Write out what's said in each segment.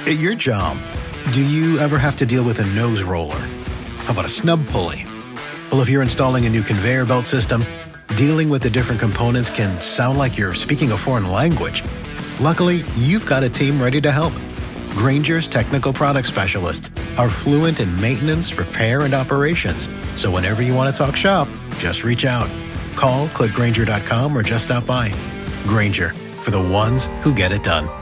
At your job, do you ever have to deal with a nose roller? How about a snub pulley? Well, if you're installing a new conveyor belt system, dealing with the different components can sound like you're speaking a foreign language. Luckily, you've got a team ready to help. Grainger's technical product specialists are fluent in maintenance, repair, and operations. So whenever you want to talk shop, just reach out. Call, click Grainger.com, or just stop by. Grainger, for the ones who get it done.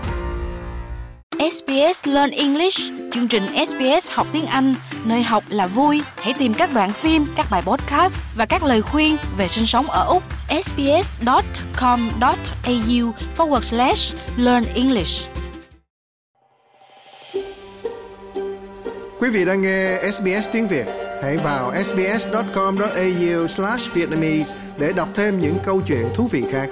SBS Learn English, chương trình SBS học tiếng Anh, nơi học là vui. Hãy tìm các đoạn phim, các bài podcast và các lời khuyên về sinh sống ở Úc. sbs.com.au/learn English. Quý vị đang nghe SBS tiếng Việt. Hãy vào sbs.com.au/Vietnamese để đọc thêm những câu chuyện thú vị khác.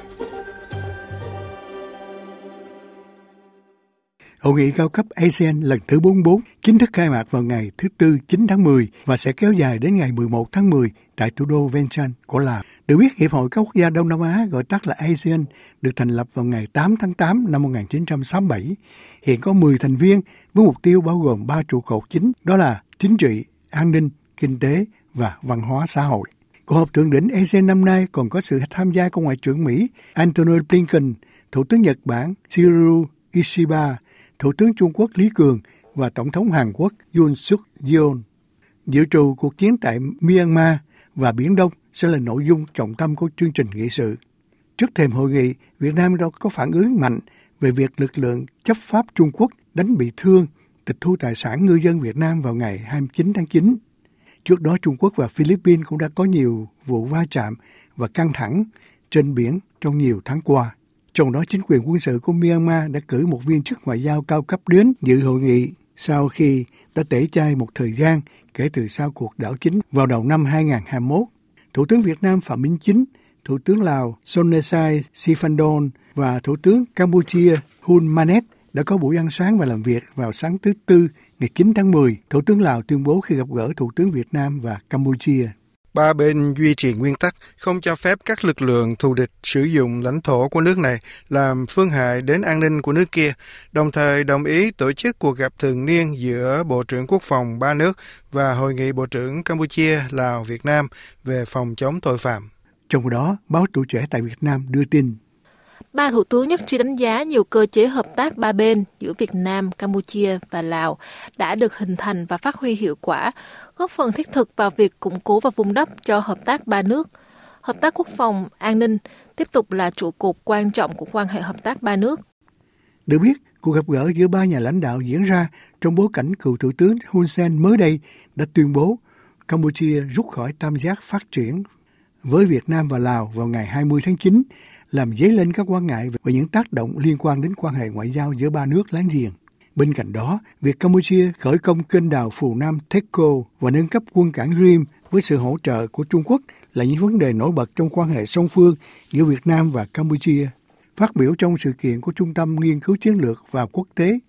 Hội nghị cao cấp ASEAN lần thứ 44 chính thức khai mạc vào ngày thứ Tư 9 tháng 10 và sẽ kéo dài đến ngày 11 tháng 10 tại thủ đô Vientiane của Lào. Được biết, Hiệp hội các quốc gia Đông Nam Á, gọi tắt là ASEAN, được thành lập vào ngày 8 tháng 8 năm 1967. Hiện có 10 thành viên với mục tiêu bao gồm 3 trụ cột chính, đó là chính trị, an ninh, kinh tế và văn hóa xã hội. Cuộc họp thượng đỉnh ASEAN năm nay còn có sự tham gia của Ngoại trưởng Mỹ Antony Blinken, Thủ tướng Nhật Bản Shigeru Ishiba, Thủ tướng Trung Quốc Lý Cường và Tổng thống Hàn Quốc Yoon Suk Yeol. Dự trù cuộc chiến tại Myanmar và Biển Đông sẽ là nội dung trọng tâm của chương trình nghị sự. Trước thềm hội nghị, Việt Nam đã có phản ứng mạnh về việc lực lượng chấp pháp Trung Quốc đánh bị thương, tịch thu tài sản ngư dân Việt Nam vào ngày 29 tháng 9. Trước đó, Trung Quốc và Philippines cũng đã có nhiều vụ va chạm và căng thẳng trên biển trong nhiều tháng qua. Trong đó, chính quyền quân sự của Myanmar đã cử một viên chức ngoại giao cao cấp đến dự hội nghị sau khi đã tẩy chay một thời gian kể từ sau cuộc đảo chính vào đầu năm 2021. Thủ tướng Việt Nam Phạm Minh Chính, Thủ tướng Lào Sonexay Siphandone và Thủ tướng Campuchia Hun Manet đã có buổi ăn sáng và làm việc vào sáng thứ Tư ngày 9 tháng 10, Thủ tướng Lào tuyên bố khi gặp gỡ Thủ tướng Việt Nam và Campuchia. Ba bên duy trì nguyên tắc không cho phép các lực lượng thù địch sử dụng lãnh thổ của nước này làm phương hại đến an ninh của nước kia, đồng thời đồng ý tổ chức cuộc gặp thường niên giữa Bộ trưởng Quốc phòng ba nước và Hội nghị Bộ trưởng Campuchia, Lào, Việt Nam về phòng chống tội phạm. Trong đó, báo Tuổi Trẻ tại Việt Nam đưa tin. Ba thủ tướng nhất trí đánh giá nhiều cơ chế hợp tác ba bên giữa Việt Nam, Campuchia và Lào đã được hình thành và phát huy hiệu quả, góp phần thiết thực vào việc củng cố và vun đắp cho hợp tác ba nước. Hợp tác quốc phòng, an ninh tiếp tục là trụ cột quan trọng của quan hệ hợp tác ba nước. Được biết, cuộc gặp gỡ giữa ba nhà lãnh đạo diễn ra trong bối cảnh cựu Thủ tướng Hun Sen mới đây đã tuyên bố Campuchia rút khỏi tam giác phát triển với Việt Nam và Lào vào ngày 20 tháng 9, làm dấy lên các quan ngại về những tác động liên quan đến quan hệ ngoại giao giữa ba nước láng giềng. Bên cạnh đó, việc Campuchia khởi công kênh đào Phù Nam Techco và nâng cấp quân cảng Rim với sự hỗ trợ của Trung Quốc là những vấn đề nổi bật trong quan hệ song phương giữa Việt Nam và Campuchia. Phát biểu trong sự kiện của Trung tâm Nghiên cứu Chiến lược và Quốc tế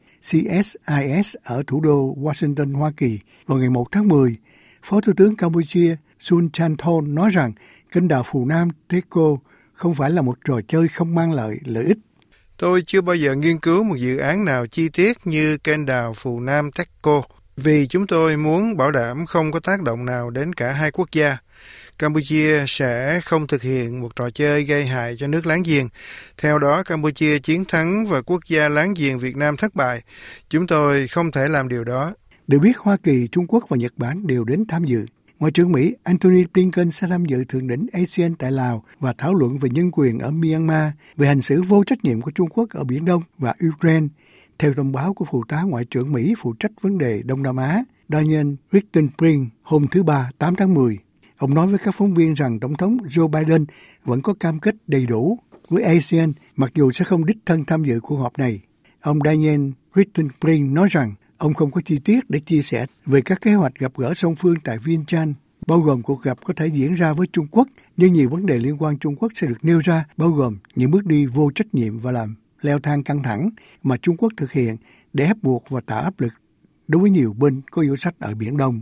CSIS ở thủ đô Washington, Hoa Kỳ vào ngày 1 tháng 10, Phó Thủ tướng Campuchia Sun Chanthol nói rằng kênh đào Phù Nam Techco không phải là một trò chơi không mang lợi ích. Tôi chưa bao giờ nghiên cứu một dự án nào chi tiết như kênh đào Phù Nam Techco vì chúng tôi muốn bảo đảm không có tác động nào đến cả hai quốc gia. Campuchia sẽ không thực hiện một trò chơi gây hại cho nước láng giềng. Theo đó, Campuchia chiến thắng và quốc gia láng giềng Việt Nam thất bại. Chúng tôi không thể làm điều đó. Được biết, Hoa Kỳ, Trung Quốc và Nhật Bản đều đến tham dự. Ngoại trưởng Mỹ Antony Blinken sẽ tham dự thượng đỉnh ASEAN tại Lào và thảo luận về nhân quyền ở Myanmar, về hành xử vô trách nhiệm của Trung Quốc ở Biển Đông và Ukraine, theo thông báo của Phụ tá Ngoại trưởng Mỹ phụ trách vấn đề Đông Nam Á, Daniel Kritenbrink, hôm thứ Ba, 8 tháng 10. Ông nói với các phóng viên rằng Tổng thống Joe Biden vẫn có cam kết đầy đủ với ASEAN, mặc dù sẽ không đích thân tham dự cuộc họp này. Ông Daniel Kritenbrink nói rằng ông không có chi tiết để chia sẻ về các kế hoạch gặp gỡ song phương tại Vientiane, bao gồm cuộc gặp có thể diễn ra với Trung Quốc, nhưng nhiều vấn đề liên quan Trung Quốc sẽ được nêu ra, bao gồm những bước đi vô trách nhiệm và làm leo thang căng thẳng mà Trung Quốc thực hiện để ép buộc và tạo áp lực đối với nhiều bên có yêu sách ở Biển Đông.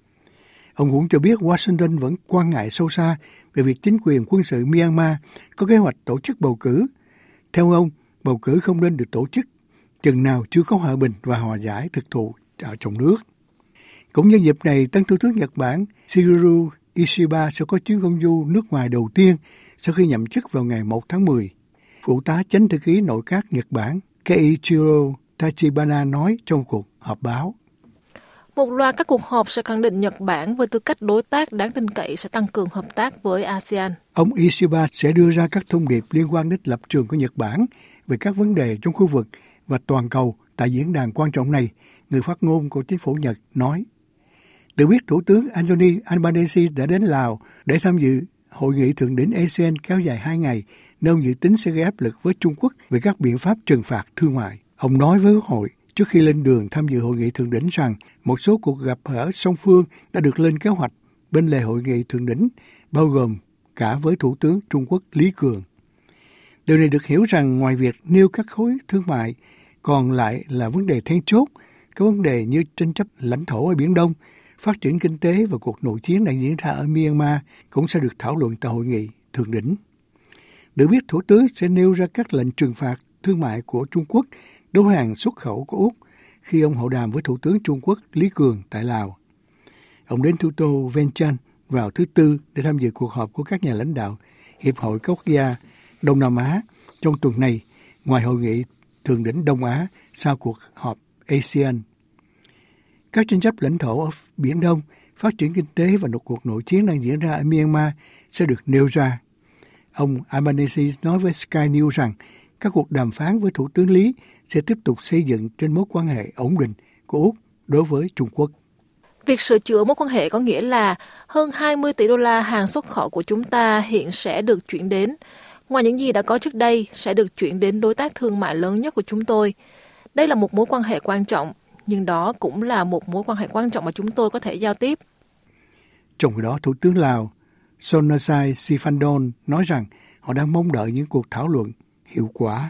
Ông cũng cho biết Washington vẫn quan ngại sâu xa về việc chính quyền quân sự Myanmar có kế hoạch tổ chức bầu cử. Theo ông, bầu cử không nên được tổ chức chừng nào chưa có hòa bình và hòa giải thực thụ ở trong nước. Cũng nhân dịp này, tân Thủ tướng Nhật Bản Shigeru Ishiba sẽ có chuyến công du nước ngoài đầu tiên sau khi nhậm chức vào ngày 1 tháng 10. Phụ tá chánh thư ký nội các Nhật Bản Keiichiro Tachibana nói trong cuộc họp báo. Một loạt các cuộc họp sẽ khẳng định Nhật Bản với tư cách đối tác đáng tin cậy sẽ tăng cường hợp tác với ASEAN. Ông Ishiba sẽ đưa ra các thông điệp liên quan đến lập trường của Nhật Bản về các vấn đề trong khu vực và toàn cầu tại diễn đàn quan trọng này, người phát ngôn của chính phủ Nhật nói. Được biết, Thủ tướng Anthony Albanese đã đến Lào để tham dự hội nghị thượng đỉnh ASEAN kéo dài 2 ngày, nơi ông dự tính sẽ gây áp lực với Trung Quốc về các biện pháp trừng phạt thương mại. Ông nói với Quốc hội trước khi lên đường tham dự hội nghị thượng đỉnh rằng một số cuộc gặp gỡ song phương đã được lên kế hoạch bên lề hội nghị thượng đỉnh, bao gồm cả với Thủ tướng Trung Quốc Lý Cường. Điều này được hiểu rằng ngoài việc nêu các khối thương mại, còn lại là vấn đề then chốt, các vấn đề như tranh chấp lãnh thổ ở Biển Đông, phát triển kinh tế và cuộc nội chiến đang diễn ra ở Myanmar cũng sẽ được thảo luận tại hội nghị thượng đỉnh. Được biết, Thủ tướng sẽ nêu ra các lệnh trừng phạt thương mại của Trung Quốc đối với hàng xuất khẩu của Úc khi ông hội đàm với Thủ tướng Trung Quốc Lý Cường tại Lào. Ông đến thủ đô Vientiane vào thứ Tư để tham dự cuộc họp của các nhà lãnh đạo Hiệp hội các quốc gia Đông Nam Á trong tuần này, ngoài hội nghị thượng đỉnh Đông Á sau cuộc họp ASEAN. Các tranh chấp lãnh thổ ở Biển Đông, phát triển kinh tế và một cuộc nội chiến đang diễn ra ở Myanmar sẽ được nêu ra. Ông Albanese nói với Sky News rằng các cuộc đàm phán với Thủ tướng Lý sẽ tiếp tục xây dựng trên mối quan hệ ổn định của Úc đối với Trung Quốc. Việc sửa chữa mối quan hệ có nghĩa là hơn 20 tỷ đô la hàng xuất khẩu của chúng ta hiện sẽ được chuyển đến. Ngoài những gì đã có trước đây, sẽ được chuyển đến đối tác thương mại lớn nhất của chúng tôi. Đây là một mối quan hệ quan trọng, nhưng đó cũng là một mối quan hệ quan trọng mà chúng tôi có thể giao tiếp. Trong khi đó, Thủ tướng Lào Sonexay Sifandon nói rằng họ đang mong đợi những cuộc thảo luận hiệu quả.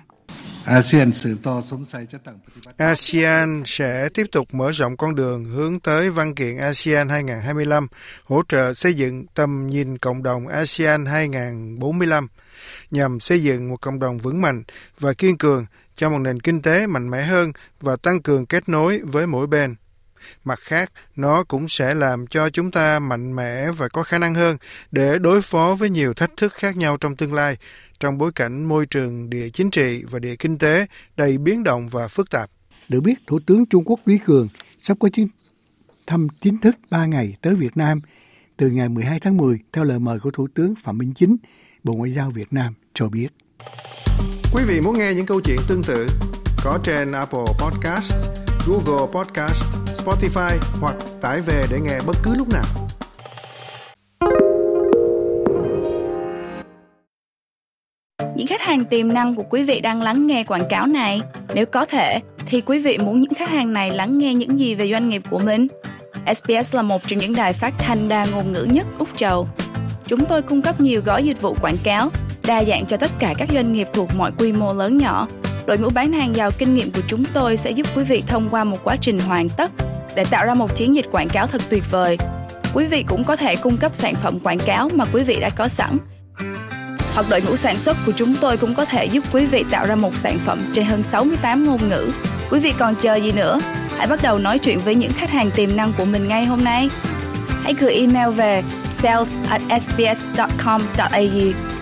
ASEAN sẽ tiếp tục mở rộng con đường hướng tới văn kiện ASEAN 2025, hỗ trợ xây dựng tầm nhìn cộng đồng ASEAN 2045, nhằm xây dựng một cộng đồng vững mạnh và kiên cường cho một nền kinh tế mạnh mẽ hơn và tăng cường kết nối với mỗi bên. Mặt khác, nó cũng sẽ làm cho chúng ta mạnh mẽ và có khả năng hơn để đối phó với nhiều thách thức khác nhau trong tương lai, trong bối cảnh môi trường địa chính trị và địa kinh tế đầy biến động và phức tạp. Được biết, Thủ tướng Trung Quốc Lý Cường sắp có chuyến thăm chính thức 3 ngày tới Việt Nam từ ngày 12 tháng 10 theo lời mời của Thủ tướng Phạm Minh Chính, Bộ Ngoại giao Việt Nam cho biết. Quý vị muốn nghe những câu chuyện tương tự có trên Apple Podcast, Google Podcast, Spotify hoặc tải về để nghe bất cứ lúc nào. Những khách hàng tiềm năng của quý vị đang lắng nghe quảng cáo này. Nếu có thể, thì quý vị muốn những khách hàng này lắng nghe những gì về doanh nghiệp của mình? SBS là một trong những đài phát thanh đa ngôn ngữ nhất Úc Châu. Chúng tôi cung cấp nhiều gói dịch vụ quảng cáo, đa dạng cho tất cả các doanh nghiệp thuộc mọi quy mô lớn nhỏ. Đội ngũ bán hàng giàu kinh nghiệm của chúng tôi sẽ giúp quý vị thông qua một quá trình hoàn tất để tạo ra một chiến dịch quảng cáo thật tuyệt vời. Quý vị cũng có thể cung cấp sản phẩm quảng cáo mà quý vị đã có sẵn. Hoặc đội ngũ sản xuất của chúng tôi cũng có thể giúp quý vị tạo ra một sản phẩm trên hơn 68 ngôn ngữ. Quý vị còn chờ gì nữa? Hãy bắt đầu nói chuyện với những khách hàng tiềm năng của mình ngay hôm nay. Hãy gửi email về sales@sbs.com.au